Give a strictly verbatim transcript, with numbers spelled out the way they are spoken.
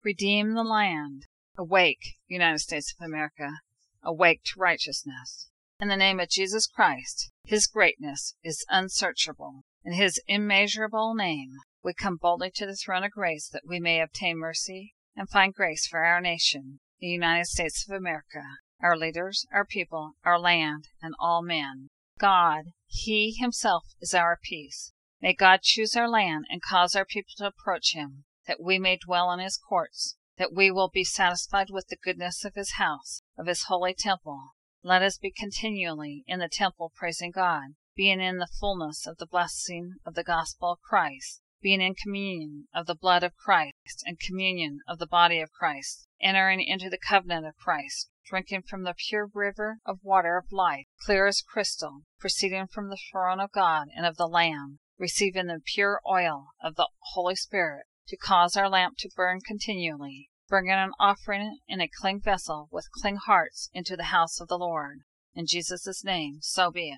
Redeem the land. Awake, United States of America. Awake to righteousness. In the name of Jesus Christ, His greatness is unsearchable. In His immeasurable name, we come boldly to the throne of grace that we may obtain mercy and find grace for our nation, the United States of America, our leaders, our people, our land, and all men. God, He Himself is our peace. May God choose our land and cause our people to approach Him, that we may dwell in His courts, that we will be satisfied with the goodness of His house, of His holy temple. Let us be continually in the temple praising God, being in the fullness of the blessing of the gospel of Christ, being in communion of the blood of Christ and communion of the body of Christ, entering into the covenant of Christ, drinking from the pure river of water of life, clear as crystal, proceeding from the throne of God and of the Lamb, receiving the pure oil of the Holy Spirit to cause our lamp to burn continually, bringing an offering in a clean vessel with clean hearts into the house of the Lord. In Jesus' name, so be it.